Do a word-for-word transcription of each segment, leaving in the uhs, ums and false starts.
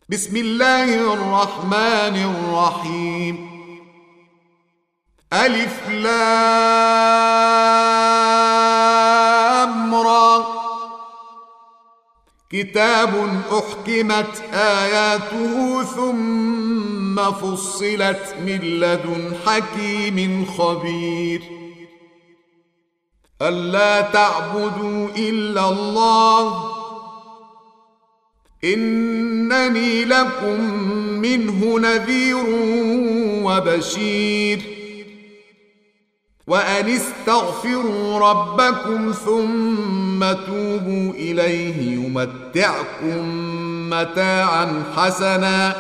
بسم الله الرحمن الرحيم. ألف لام را. كتاب أحكمت آياته ثم فصلت من لدن حكيم خبير. ألا تعبدوا إلا الله إنني لكم منه نذير وبشير. وأن استغفروا ربكم ثم توبوا إليه يمتعكم متاعا حسنا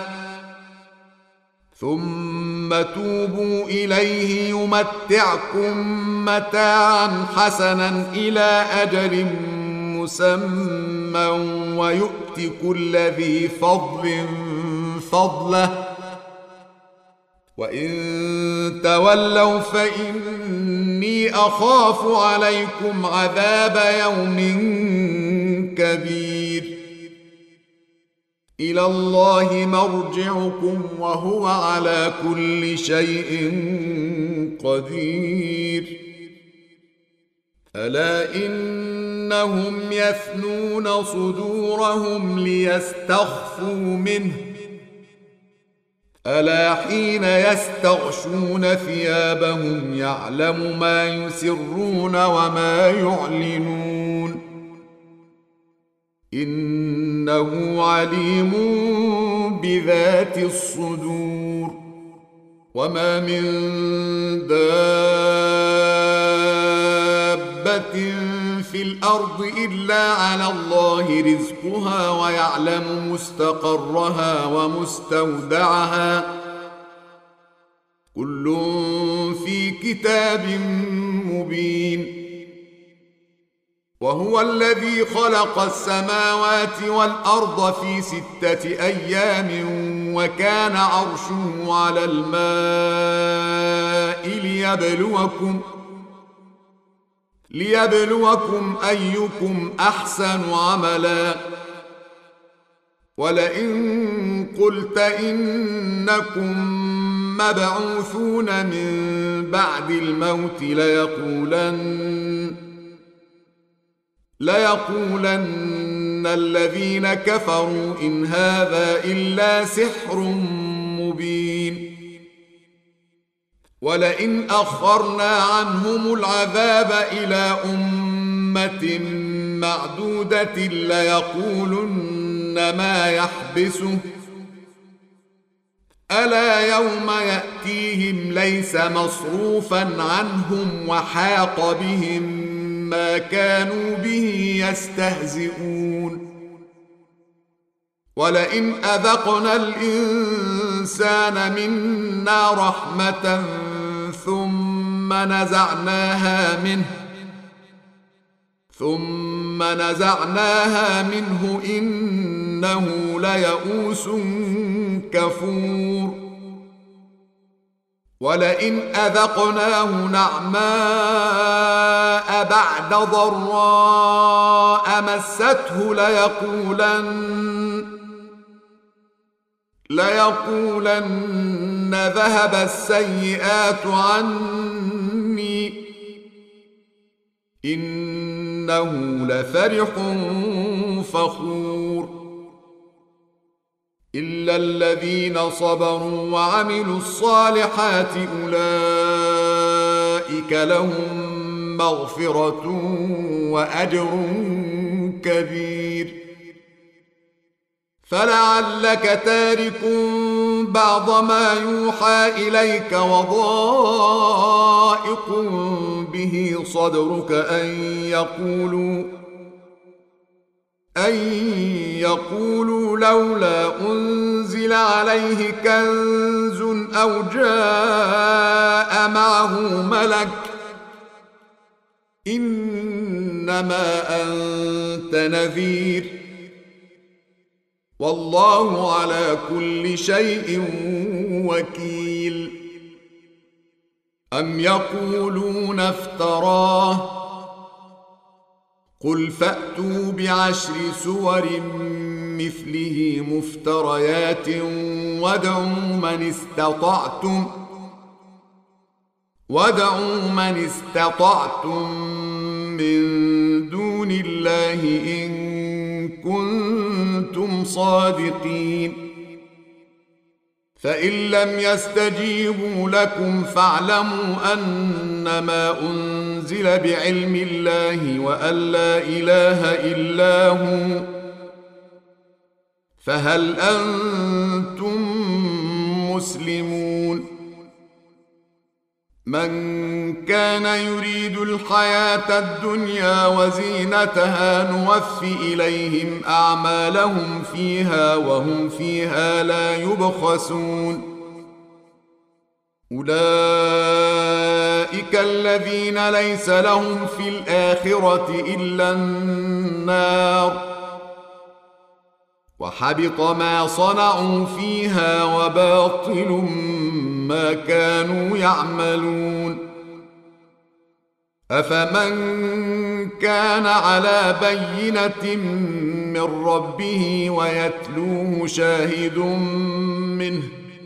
ثم توبوا إليه يمتعكم متاعا حسنا إلى أجل مسمى ويؤت كل ذي فضل فضله وإن تولوا فإني أخاف عليكم عذاب يوم كبير. إلى الله مرجعكم وهو على كل شيء قدير. ألا إنهم يثنون صدورهم ليستخفوا منه ألا حين يستغشون ثيابهم يعلم ما يسرون وما يعلنون إنه عليم بذات الصدور. وما من دابة في الأرض إلا على الله رزقها ويعلم مستقرها ومستودعها كل في كتاب مبين. وهو الذي خلق السماوات والأرض في ستة أيام وكان عرشه على الماء ليبلوكم ليبلوكم أيكم أحسن عملا. ولئن قلت إنكم مبعوثون من بعد الموت ليقولن ليقولن الذين كفروا إن هذا إلا سحر مبين. ولئن أخرنا عنهم العذاب إلى أمة معدودة ليقولن ما يحبسه ألا يوم يأتيهم ليس مصروفا عنهم وحاق بهم ما كانوا به يستهزئون. ولئن أذقنا الإنسان منا رحمة ثم نزعناها منه ثم نزعناها منه إنه ليئوس كفور. ولئن أذقناه نعماء بعد ضراء مسته ليقولن ليقولن ذهب السيئات عني إنه لفرح فخور. إلا الذين صبروا وعملوا الصالحات أولئك لهم مغفرة وأجر كبير. فلعلك تارك بعض ما يوحى إليك وضائق به صدرك أن يقولوا أن يقولوا لولا أنزل عليه كنز أو جاء معه ملك إنما أنت نذير والله على كل شيء وكيل. أم يقولون افتراه قل فأتوا بعشر سور مثله مفتريات وادعوا من استطعتم وادعوا من استطعتم من دون الله إن كنتم صادقين فإن لم يستجيبوا لكم فاعلموا أنما أنزل بعلم الله وأن لا إله إلا هو فهل أنتم مسلمون من كان يريد الحياة الدنيا وزينتها نوفي إليهم أعمالهم فيها وهم فيها لا يبخسون أولئك الذين ليس لهم في الآخرة إلا النار وحبط ما صنعوا فيها وباطل ما كانوا يعملون أفمن كان على بينة من ربه ويتلوه شاهد منه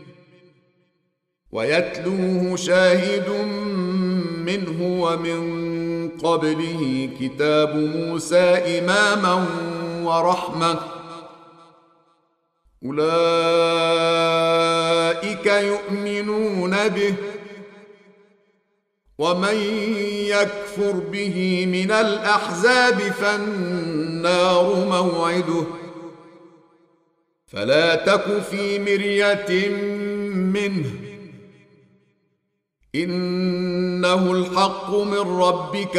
ويتلوه شاهد منه ومن قبله كتاب موسى إماما ورحمة أولئك يؤمنون به ومن يكفر به من الأحزاب فالنار موعده فلا تك في مرية منه إنه الحق من ربك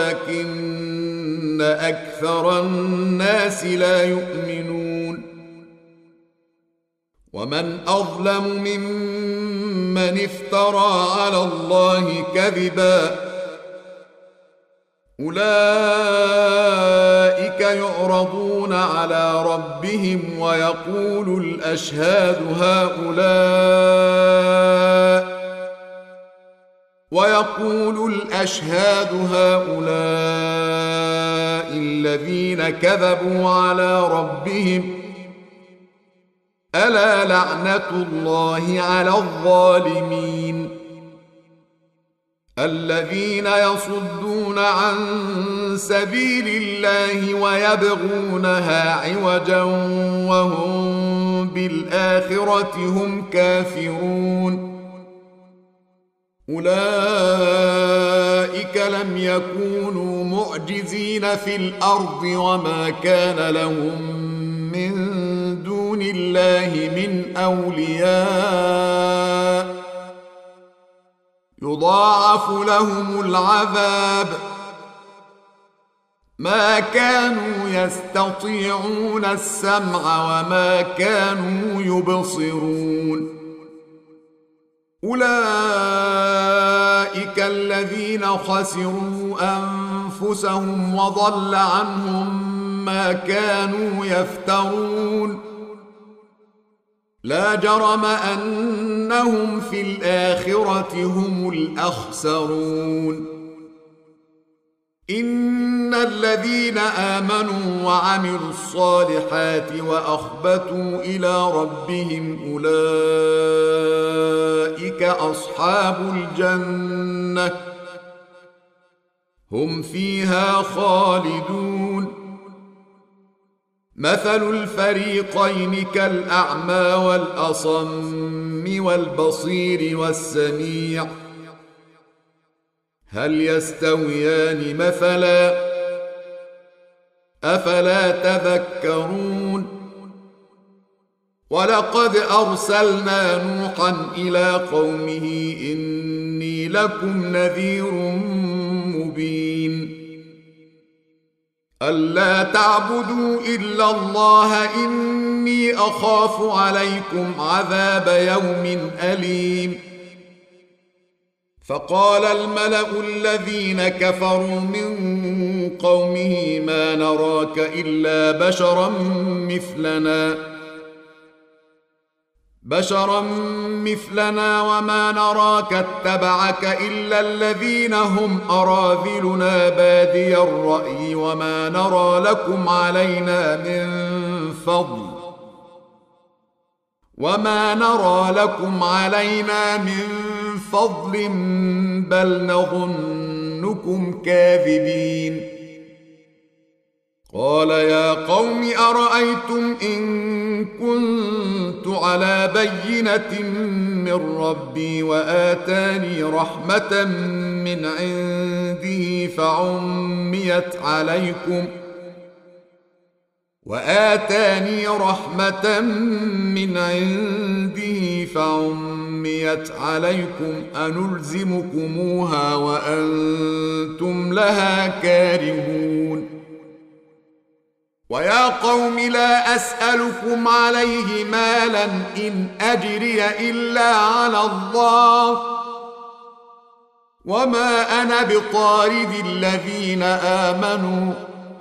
ولكن أكثر الناس لا يؤمنون ومن أظلم ممن افترى على الله كذبا أولئك يعرضون على ربهم ويقول الأشهاد هؤلاء ويقول الأشهاد هؤلاء الذين كذبوا على ربهم ألا لعنة الله على الظالمين الذين يصدون عن سبيل الله ويبغونها عوجا وهم بالآخرة هم كافرون أولئك لم يكونوا معجزين في الأرض وما كان لهم من دون الله من أولياء يضاعف لهم العذاب ما كانوا يستطيعون السمع وما كانوا يبصرون أولئك الذين خسروا أنفسهم وضل عنهم ما كانوا يفترون لا جرم أنهم في الآخرة هم الأخسرون إن الذين آمنوا وعملوا الصالحات وأخبتوا إلى ربهم أولئك أصحاب الجنة هم فيها خالدون مثل الفريقين كالأعمى والأصم والبصير والسميع هل يستويان مثلا أفلا تذكرون ولقد أرسلنا نوحا إلى قومه إني لكم نذير مبين ألا تعبدوا إلا الله إني أخاف عليكم عذاب يوم أليم فقال الملأ الذين كفروا من قومه ما نراك إلا بشرا مثلنا بشرا مثلنا وما نراك اتبعك إلا الذين هم أراذلنا بادي الرأي وما نرى لكم علينا من فضل وما نرى لكم علينا من فضل بل نظنكم كاذبين. قال يا قوم أرأيتم إن كنت على بينة من ربي وآتاني رحمة من عنده فعميت عليكم وآتاني رحمة من عنده فعميت عليكم أنلزمكموها وأنتم لها كارهون. ويا قوم لا أسألكم عليه مالا إن أجري إلا على الله وما أنا بطارد الذين آمنوا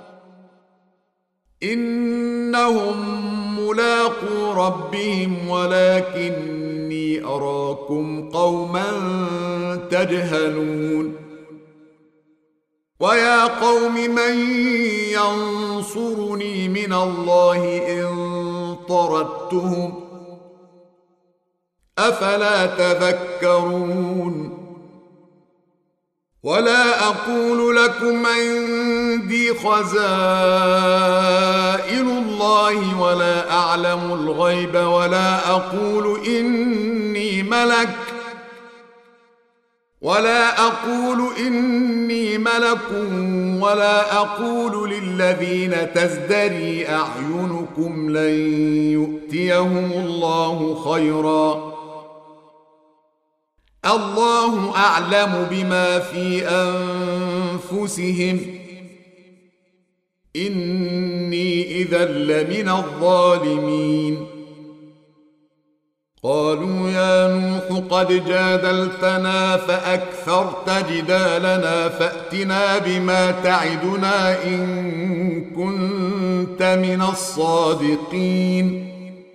إنهم ملاقو ربهم ولكني أراكم قوما تجهلون. ويا قوم من ينصرني من الله إن طردتهم أفلا تذكرون. ولا أقول لكم عندي خزائن الله ولا أعلم الغيب ولا أقول إني ملك ولا أقول إني ملك ولا أقول للذين تزدري أعينكم لن يؤتيهم الله خيرا الله أعلم بما في أنفسهم إني إذا لمن الظالمين. قالوا يا نوح قد جادلتنا فأكثرت جدالنا فأتنا بما تعدنا إن كنت من الصادقين.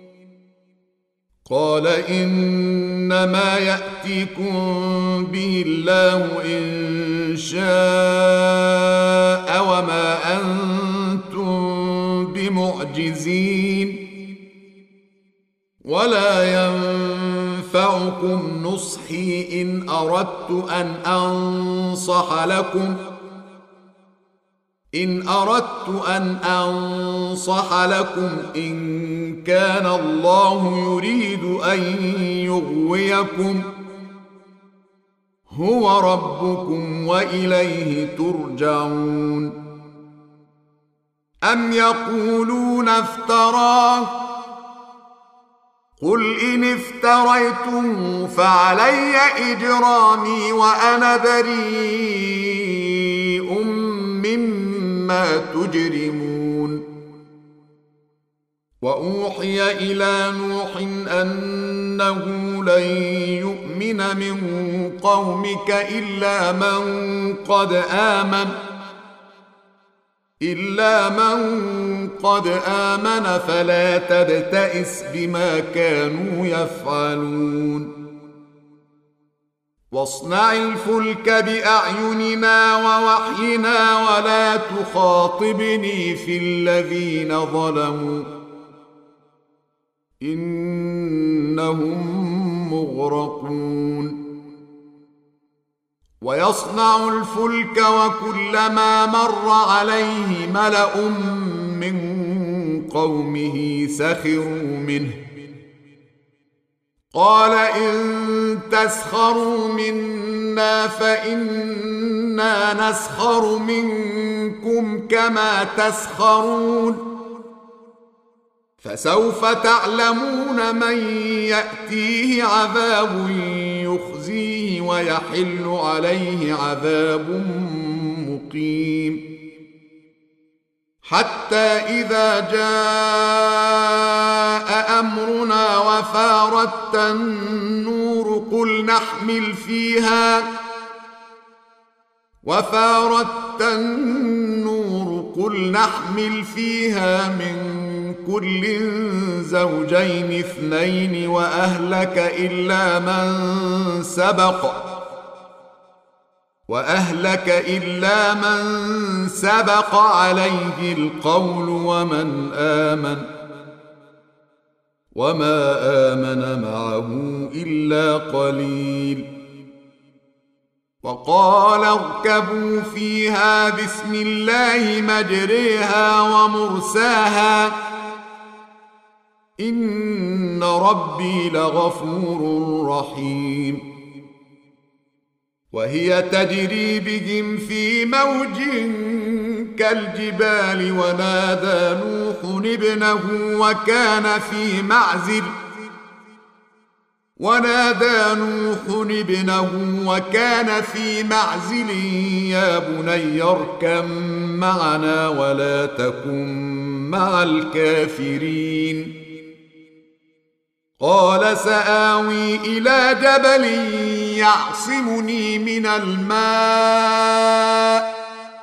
قال إنما يأتيكم به الله إن شاء وما أنتم بمعجزين ولا ينفعكم نصحي إن أردت أن أنصح لكم إن أردت أن أنصح لكم إن كان الله يريد أن يغويكم هو ربكم وإليه ترجعون. أم يقولون افتراه قل إن افتريتم فعلي إجرامي وأنا بريء مما تجرمون. وأوحي إلى نوح أنه لن يؤمن من قومك إلا من قد آمن إلا من قد آمن فلا تبتئس بما كانوا يفعلون. واصنع الفلك بأعيننا ووحينا ولا تخاطبني في الذين ظلموا إنهم مغرقون. ويصنع الفلك وكلما مر عليه ملأ من قومه سخروا منه قال إن تسخروا منا فإنا نسخر منكم كما تسخرون فسوف تعلمون من يأتيه عذاب يخزيه ويحل عليه عذاب مقيم. حتى إذا جاء أمرنا وفارت النور قل نحمل فيها وفارت النور قل نحمل فيها من كل زوجين اثنين وأهلك إلا من سبق وأهلك إلا من سبق عليه القول ومن آمن وما آمن معه إلا قليل. وقال اركبوا فيها بسم الله مجريها ومرساها إن ربي لغفور رحيم. وهي تجري بهم في موج كالجبال ونادى نوح ابنه وكان في معزل ونادى نوح ابنه وكان في معزل يا بني اركب معنا ولا تكن مع الكافرين. قال سآوي إلى جبل يعصمني من الماء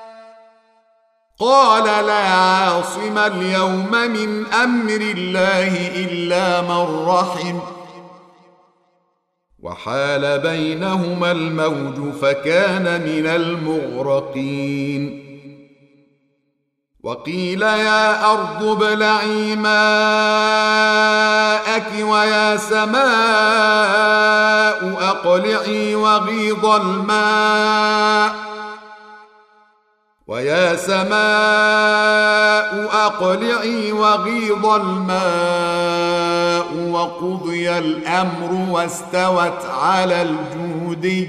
قال لا عاصم اليوم من أمر الله إلا من رحم وحال بينهما الموج فكان من المغرقين. وقيل يا أرض ابلعي ماءك ويا سماء أقلعي وغيض الماء ويا سماء أقلعي وغيض الماء وقضي الأمر واستوت على الجودي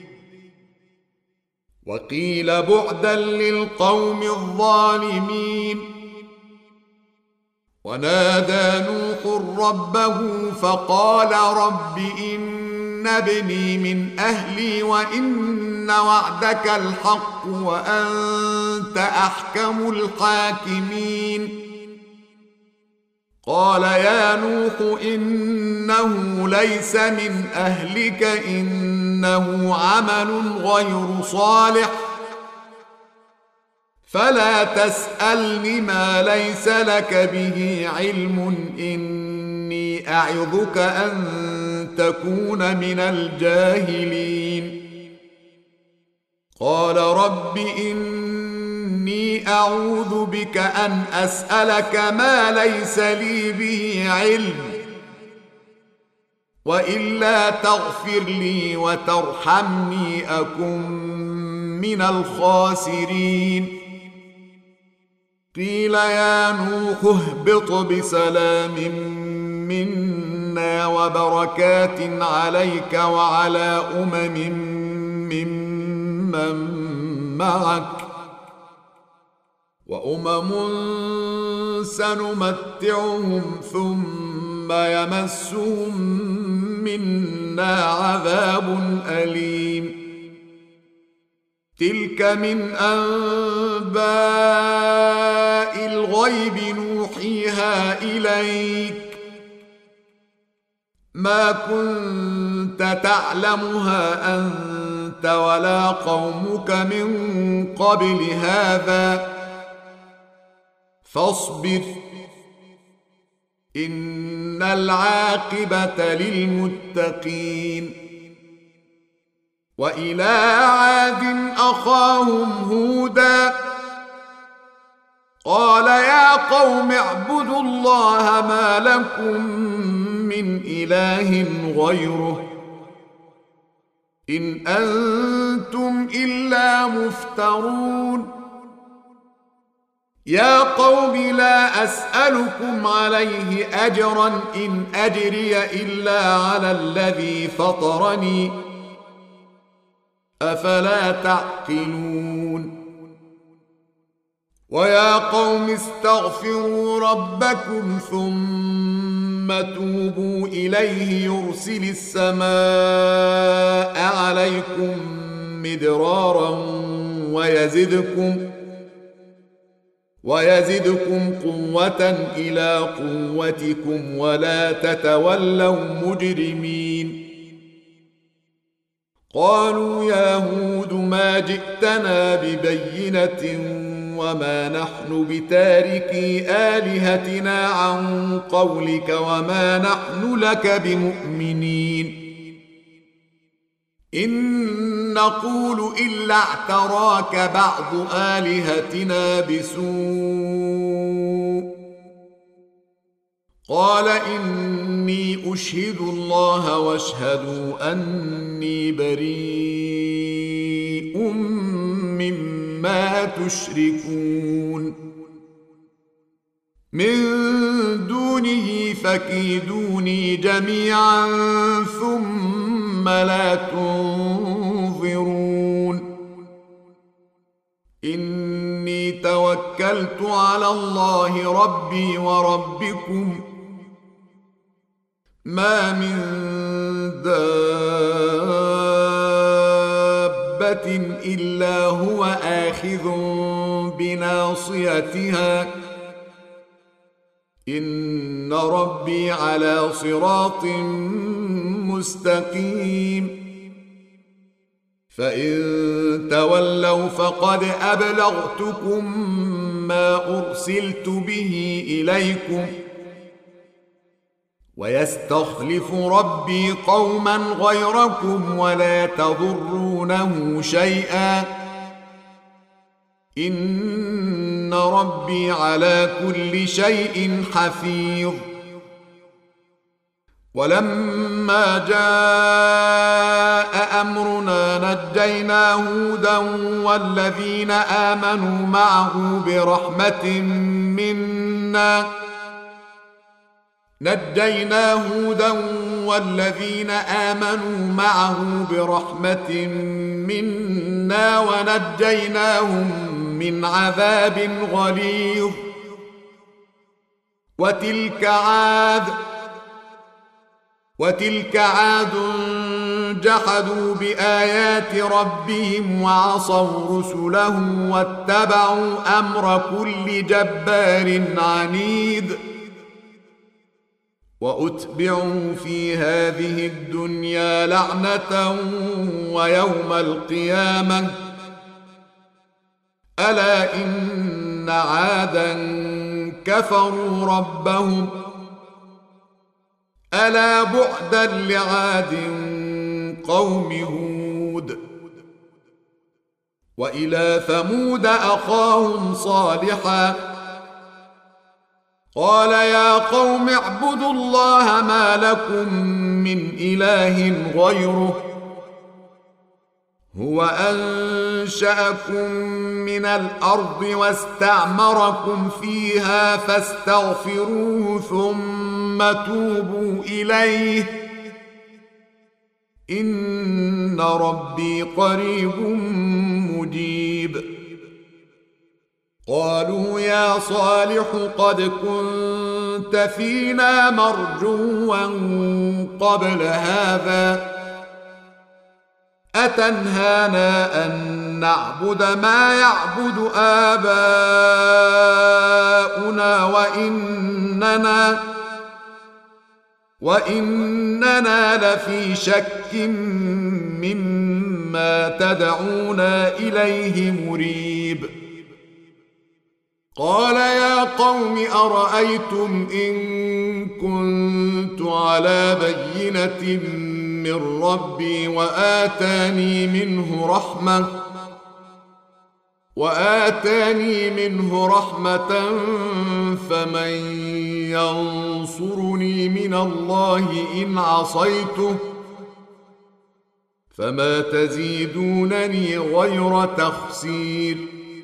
وقيل بعدا للقوم الظالمين. ونادى نوح ربه فقال رب إن ابني من أهلي وإن وعدك الحق وأنت أحكم الحاكمين. قال يا نوح إنه ليس من أهلك إنه عمل غير صالح فلا تسألني ما ليس لك به علم إني أعظك أن تكون من الجاهلين. قال رب إني أعوذ بك أن أسألك ما ليس لي به علم وإلا تغفر لي وترحمني أكن من الخاسرين. قيل يا نوح اهبط بسلام منا وبركات عليك وعلى أمم ممن معك وأمم سنمتعهم ثم يمسهم منا عذاب أليم. تلك من أنباء الغيب نوحيها إليك ما كنت تعلمها أنت ولا قومك من قبل هذا فاصبر إن العاقبة للمتقين. وإلى عاد أخاهم هودا قال يا قوم اعبدوا الله ما لكم من إله غيره إن أنتم إلا مفترون. يا قوم لا أسألكم عليه أجرا إن أجري إلا على الذي فطرني أفلا تعقلون. ويا قوم استغفروا ربكم ثم توبوا إليه يرسل السماء عليكم مدرارا ويزدكم ويزدكم قوة إلى قوتكم ولا تتولوا مجرمين. قالوا يا هود ما جئتنا ببينة وما نحن بتاركي آلهتنا عن قولك وما نحن لك بمؤمنين إن نقول إلا اعتراك بعض آلهتنا بسوء قال إني أشهد الله واشهدوا أني بريء مما تشركون من دونه فكيدوني جميعا ثم لا تنظرون إني توكلت على الله ربي وربكم ما من دابة إلا هو آخذ بناصيتها إن ربي على صراط مستقيم فإن تولوا فقد أبلغتكم ما أرسلت به إليكم ويستخلف ربي قوما غيركم ولا تضرونه شيئا إن ربي على كل شيء حفيظ ولما جاء أمرنا نجينا هودا والذين آمنوا معه برحمة منا نجينا هودا والذين آمنوا معه برحمة منا ونجيناهم من عذاب غليظ وتلك عاد وتلك عاد جحدوا بآيات ربهم وعصوا رسله واتبعوا أمر كل جبار عنيد وأتبعوا في هذه الدنيا لعنة ويوم القيامة ألا إن عادا كفروا ربهم ألا بعدا لعاد قوم هود وإلى ثمود أخاهم صالحا قال يا قوم اعبدوا الله ما لكم من إله غيره هو أنشأكم من الأرض واستعمركم فيها فاستغفروه ثم توبوا إليه إن ربي قريب مجيب قالوا يا صالح قد كنت فينا مرجوا قبل هذا أتنهانا أن نعبد ما يعبد آباؤنا وإننا وإننا لفي شك مما تدعونا إليه مريب قال يا قوم أرأيتم إن كنت على بينة من ربي وآتاني منه رحمة وآتاني منه رحمة فمن ينصرني من الله إن عصيته فما تزيدونني غير تخسير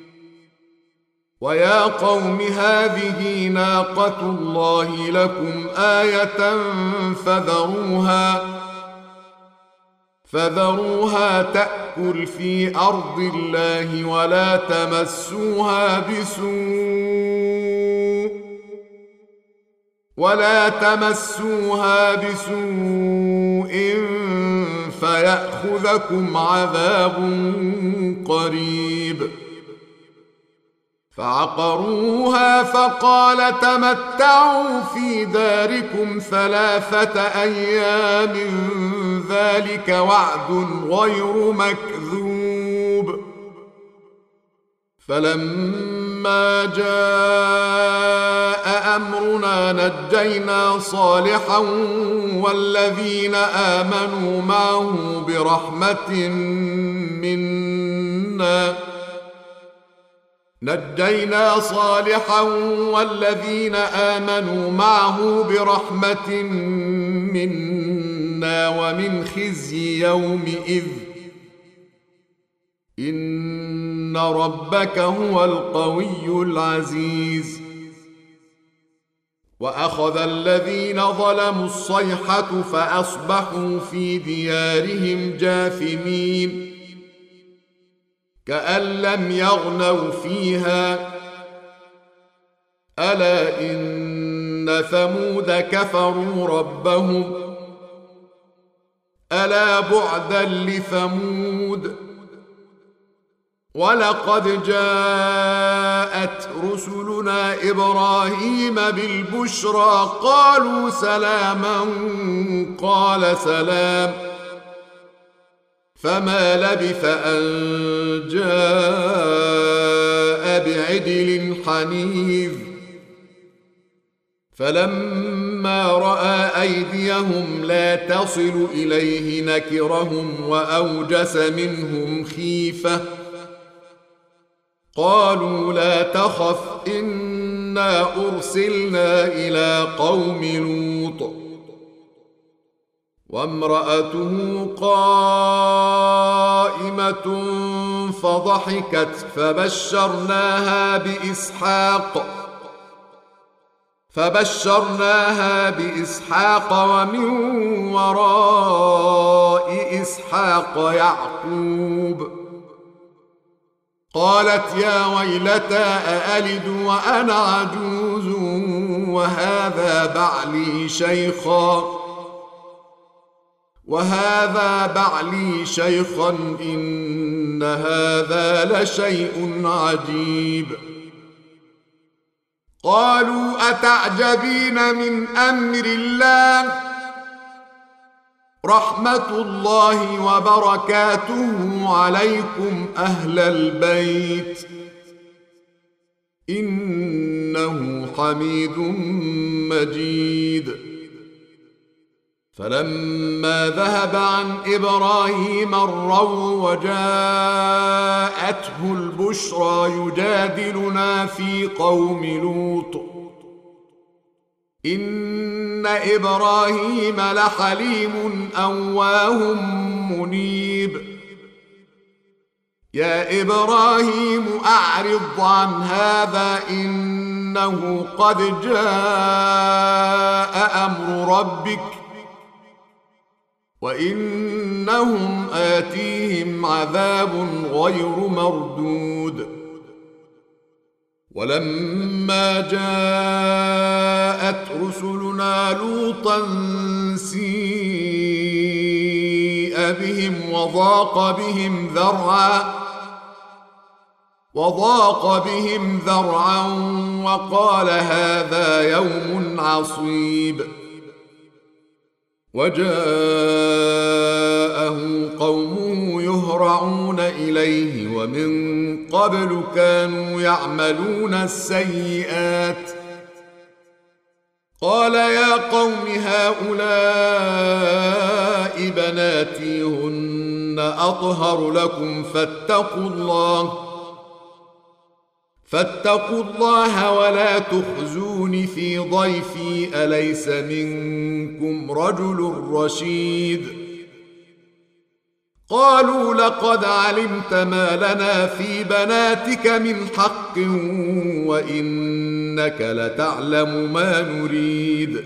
ويا قوم هذه ناقة الله لكم آية فذروها فذروها تأكل في أرض الله ولا تمسوها بسوء ولا تمسوها بسوء فيأخذكم عذاب قريب فعقروها فقال تمتعوا في داركم ثلاثة أيام ذلك وعد غير مكذوب فلما جاء أمرنا نجينا صالحا والذين آمنوا معه برحمة منا نجينا صالحا والذين آمنوا معه برحمة منا ومن خزي يومئذ إن ربك هو القوي العزيز. وأخذ الذين ظلموا الصيحة فأصبحوا في ديارهم جاثمين كأن لم يغنوا فيها ألا إن ثمود كفروا ربهم ألا بعدا لثمود. ولقد جاءت رسلنا إبراهيم بالبشرى قالوا سلاما قال سلام فما لبث أن جاء بعجل حنيذ. فلما رأى أيديهم لا تصل إليه نكرهم وأوجس منهم خيفة قالوا لا تخف إنا أرسلنا إلى قوم لوط وامرأته قائمة فضحكت فبشرناها بإسحاق فبشرناها بإسحاق ومن وراء إسحاق يعقوب. قالت يا ويلتى أألد وأنا عجوز وهذا بعلي شيخا وهذا بعلي شيخا إن هذا لشيء عجيب. قالوا أتعجبين من أمر الله رحمة الله وبركاته عليكم أهل البيت إنه حميد مجيد. فلما ذهب عن إبراهيم الروع وجاءته البشرى يجادلنا في قوم لوط إن إبراهيم لحليم أواه منيب. يا إبراهيم أعرض عن هذا إنه قد جاء أمر ربك وإنهم آتيهم عذاب غير مردود. ولما جاءت رسلنا لوطا سيء بهم وضاق بهم ذرعا وضاق بهم ذرعا وقال هذا يوم عصيب. وجاءه قومه يهرعون إليه ومن قبل كانوا يعملون السيئات قال يا قوم هؤلاء بناتي هن أطهر لكم فاتقوا الله فاتقوا الله ولا تخزون في ضيفي أليس منكم رجل رشيد. قالوا لقد علمت ما لنا في بناتك من حق وإنك لتعلم ما نريد.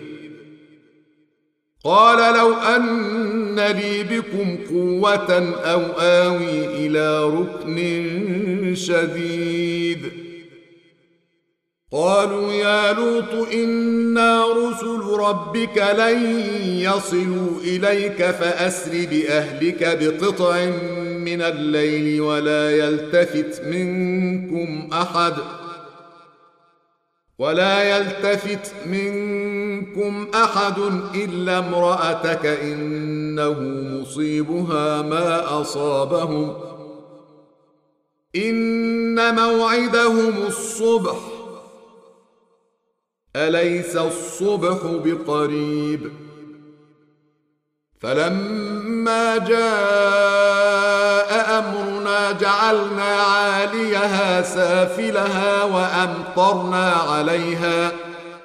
قال لو أن لي بكم قوة أو آوي إلى ركن شديد. قالوا يا لوط إنا رسل ربك لن يصلوا إليك فأسر بأهلك بقطع من الليل ولا يلتفت منكم أحد ولا يلتفت منكم أحد إلا امرأتك إنه مصيبها ما أصابهم إن موعدهم الصبح أليس الصبح بقريب. فلما جاء أمرنا فلما جعلنا عاليها سافلها وأمطرنا عليها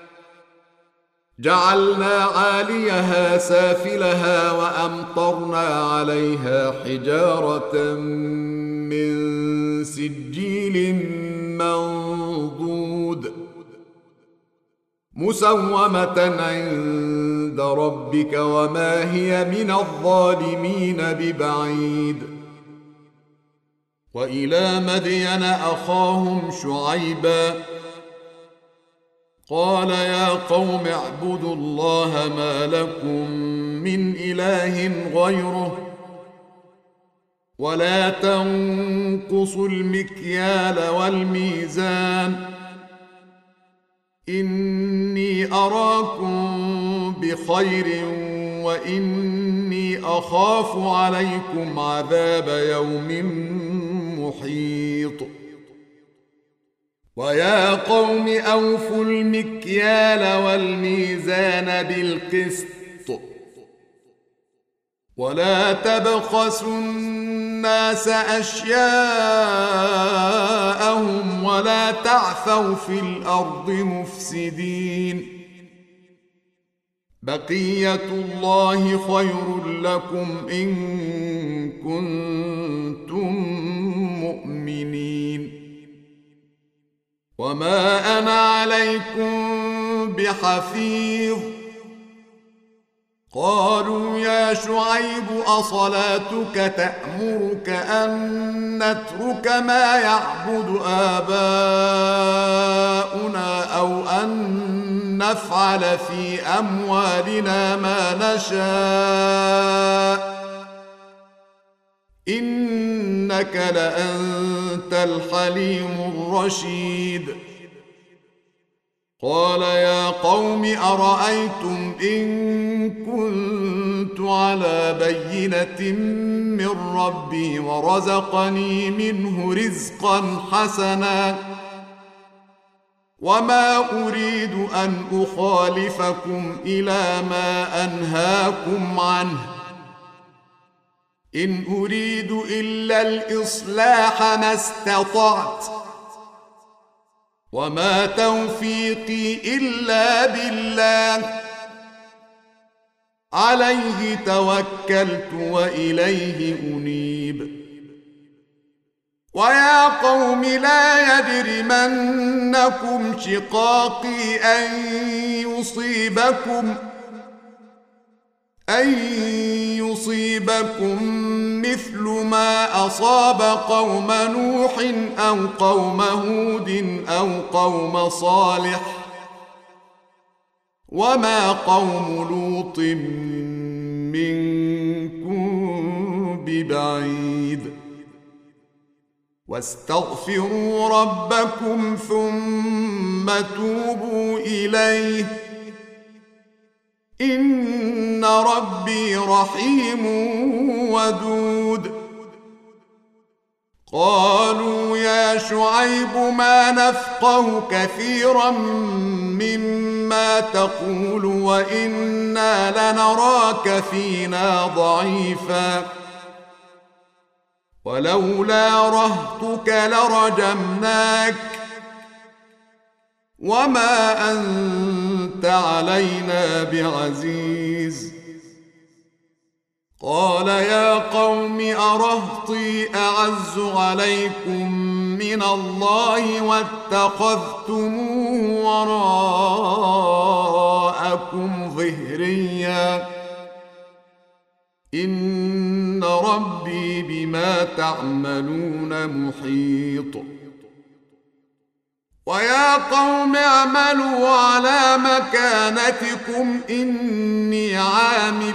جعلنا عاليها سافلها وأمطرنا عليها حجارة من سجيل منضود مسومة عند ربك وما هي من الظالمين ببعيد. وإلى مدين أخاهم شعيبا قال يا قوم اعبدوا الله ما لكم من إله غيره ولا تنقصوا المكيال والميزان إني أراكم بخير وإني أخاف عليكم عذاب يوم محيط. ويا قوم أوفوا المكيال والميزان بالقسط ولا تبخسوا الناس أشياءهم ولا تعثوا في الأرض مفسدين بقية الله خير لكم إن كنتم مؤمنين وما أنا عليكم بحفيظ. قالوا يا شعيب أصلاتك تأمرك أن نترك ما يعبد آباؤنا أو أن نفعل في أموالنا ما نشاء إنك لأنت الحليم الرشيد. قال يا قوم أرأيتم إن كنت على بينة من ربي ورزقني منه رزقا حسنا وما أريد أن أخالفكم إلى ما أنهاكم عنه إن أريد إلا الإصلاح ما استطعت وما توفيقي إلا بالله عليه توكلت وإليه أنيب. ويا قوم لا يجرمنكم شقاقي أن يصيبكم أن يصيبكم مثل ما أصاب قوم نوح أو قوم هود أو قوم صالح وما قوم لوط منكم ببعيد. واستغفروا ربكم ثم توبوا إليه إن ربي رحيم ودود. قالوا يا شعيب ما نفقه كثيرا مما تقول وإنا لنراك فينا ضعيفا ولولا رهطك لرجمناك وما أنت علينا بعزيز. قال يا قوم أرهطي أعز عليكم من الله واتخذتموه وراءكم ظهريا إن ربي بما تعملون محيط. ويا قوم اعملوا على مكانتكم إني عامل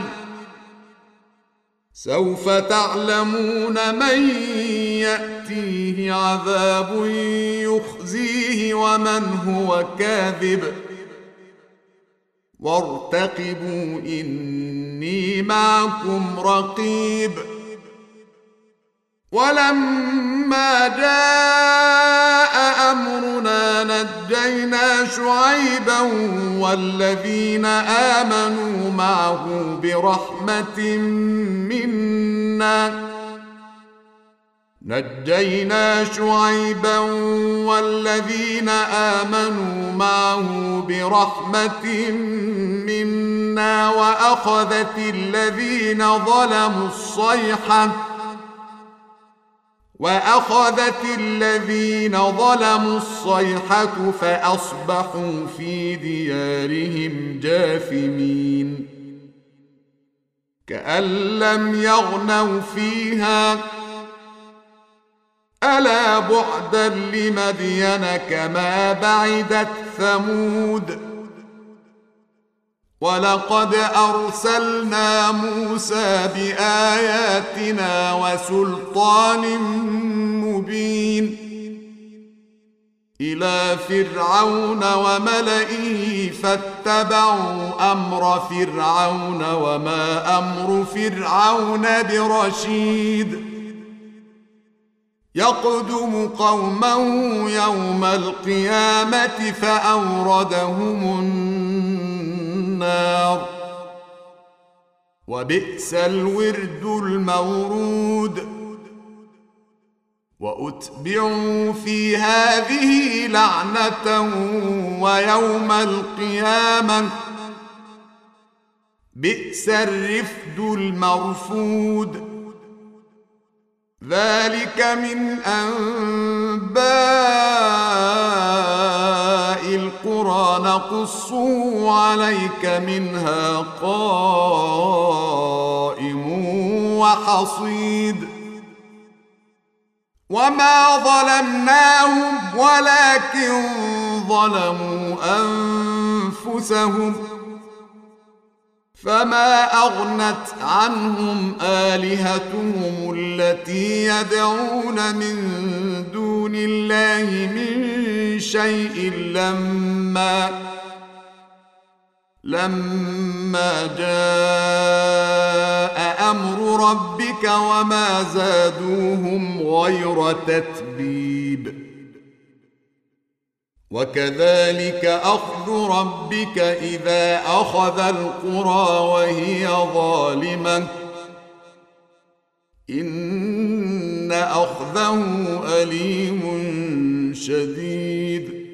سوف تعلمون من يأتيه عذاب يخزيه ومن هو كاذب وارتقبوا إني معكم رقيب. ولما جاء أمرنا نجينا شعيبا والذين آمنوا معه برحمة منا نجينا شعيبا والذين آمنوا معه برحمة منا وأخذت الذين ظلموا الصيحة وأخذت الذين ظلموا الصيحة فأصبحوا في ديارهم جاثمين كأن لم يغنوا فيها ألا بعدا لمدين كما بعدت ثمود ولقد أرسلنا موسى بآياتنا وسلطان مبين إلى فرعون وملئه فاتبعوا أمر فرعون وما أمر فرعون برشيد يقدم قومه يوم القيامة فأوردهم النار وبئس الورد المورود وأتبعوا في هذه لعنة ويوم القيامة بئس الرفد المرفود ذلك من أنباء القرى نقصه عليك منها قائم وحصيد وما ظلمناهم ولكن ظلموا أنفسهم فما أغنت عنهم آلهتهم التي يدعون من دون الله من شيء لما لما جاء أمر ربك وما زادوهم غير تتبيب وكذلك أخذ ربك إذا أخذ القرى وهي ظالمة إن أخذه أليم شديد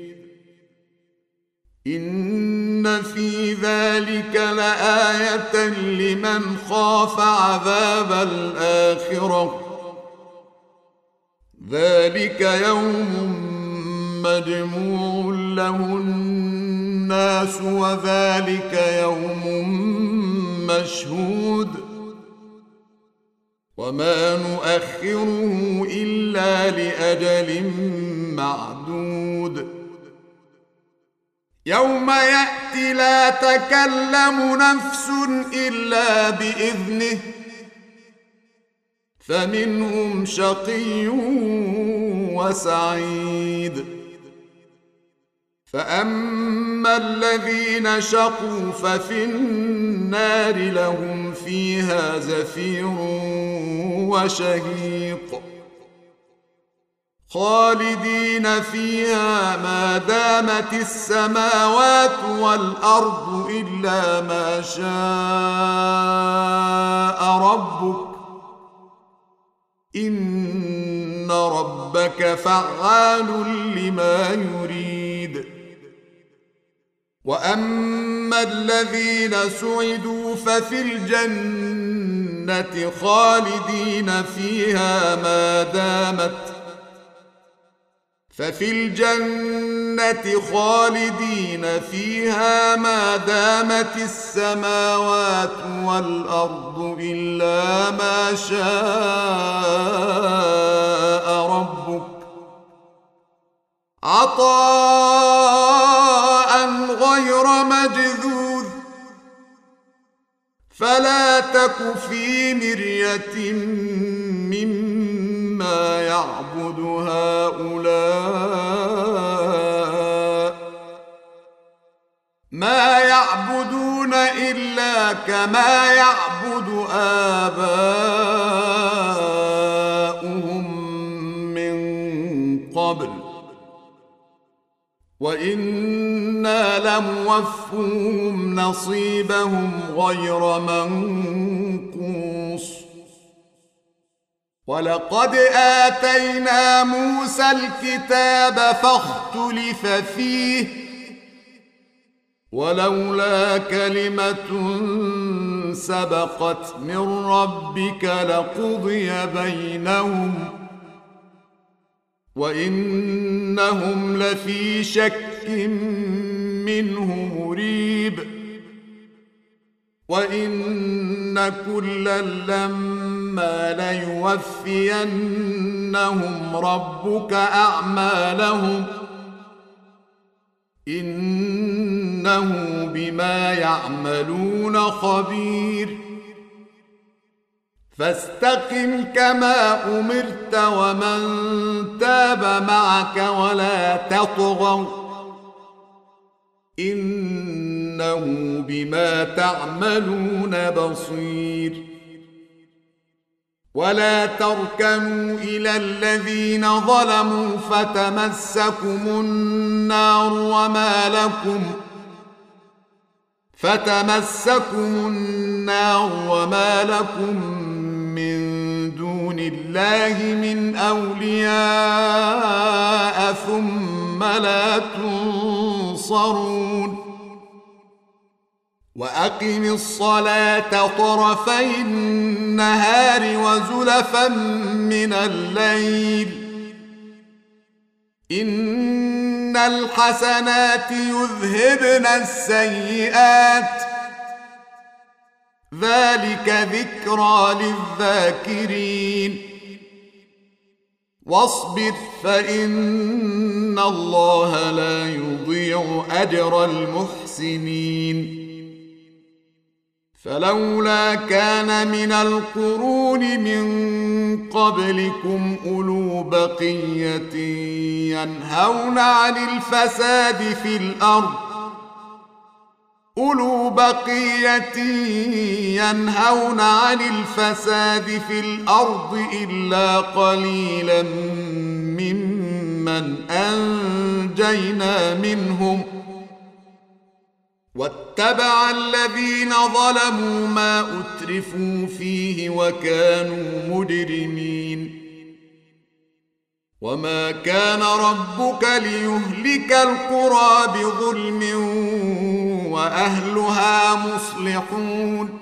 إن في ذلك لآية لمن خاف عذاب الآخرة ذلك يوم مجموع له الناس وذلك يوم مشهود وما نؤخره إلا لأجل معدود يوم يأتي لا تكلم نفس إلا بإذنه فمنهم شقي وسعيد فأما الذين شقوا ففي النار لهم فيها زفير وشهيق خالدين فيها ما دامت السماوات والأرض إلا ما شاء ربك إن ربك فعال لما يريد وأما الذين سعدوا ففي الجنة خالدين فيها ما دامت ففي الجنة خالدين فيها ما دامت السماوات والأرض إلا ما شاء ربك عطاء غير مجذوذ فلا تك في مرية مما يعبد هؤلاء ما يعبدون إلا كما يعبد آباؤهم من قبل وإنا لموفوهم نصيبهم غير منقوص ولقد آتينا موسى الكتاب فاختلف فيه ولولا كلمة سبقت من ربك لقضي بينهم وإنهم لفي شك منه مريب وإن كلا لما ليوفينهم ربك أعمالهم إنه بما يعملون خبير فاستقم كما أمرت ومن تاب معك ولا تطغوا إنه بما تعملون بصير ولا تركنوا إلى الذين ظلموا فتمسكم النار وما لكم فتمسكم النار وما لكم من دون الله من أولياء ثم لا تنصرون وأقم الصلاة طرفي النهار وزلفا من الليل إن الحسنات يذهبن السيئات ذلك ذكرى للذاكرين واصبر فإن الله لا يضيع أجر المحسنين فلولا كان من القرون من قبلكم أولو بقية ينهون عن الفساد في الأرض أولو بقية ينهون عن الفساد في الأرض إلا قليلا ممن أنجينا منهم واتبع الذين ظلموا ما أترفوا فيه وكانوا مجرمين وما كان ربك ليهلك القرى بظلم وأهلها مصلحون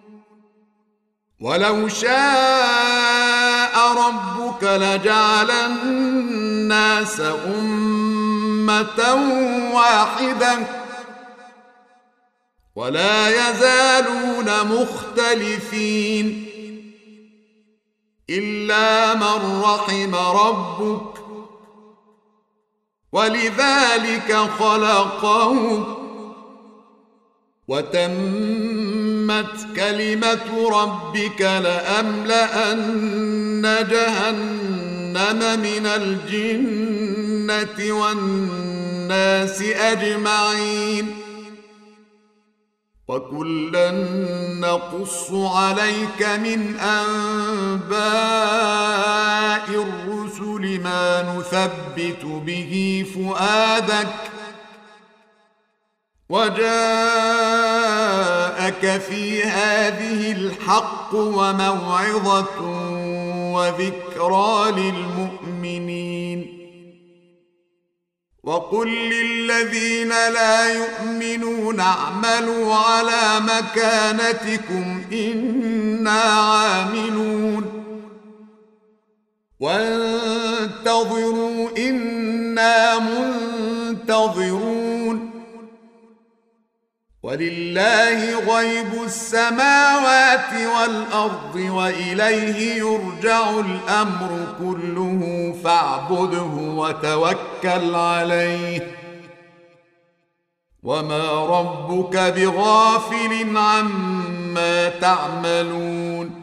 ولو شاء ربك لجعل الناس أمة واحدة ولا يزالون مختلفين إلا من رحم ربك ولذلك خلقهم وتمت كلمة ربك لأملأن جهنم من الجنة والناس أجمعين وكلا نقص عليك من أنباء الرسل ما نثبت به فؤادك وجاءك في هذه الحق وموعظة وذكرى للمؤمنين وقل للذين لا يؤمنون اعملوا على مكانتكم إنا عاملون وانتظروا إنا منتظرون ولله غيب السماوات والأرض وإليه يرجع الأمر كله فاعبده وتوكل عليه وما ربك بغافل عما تعملون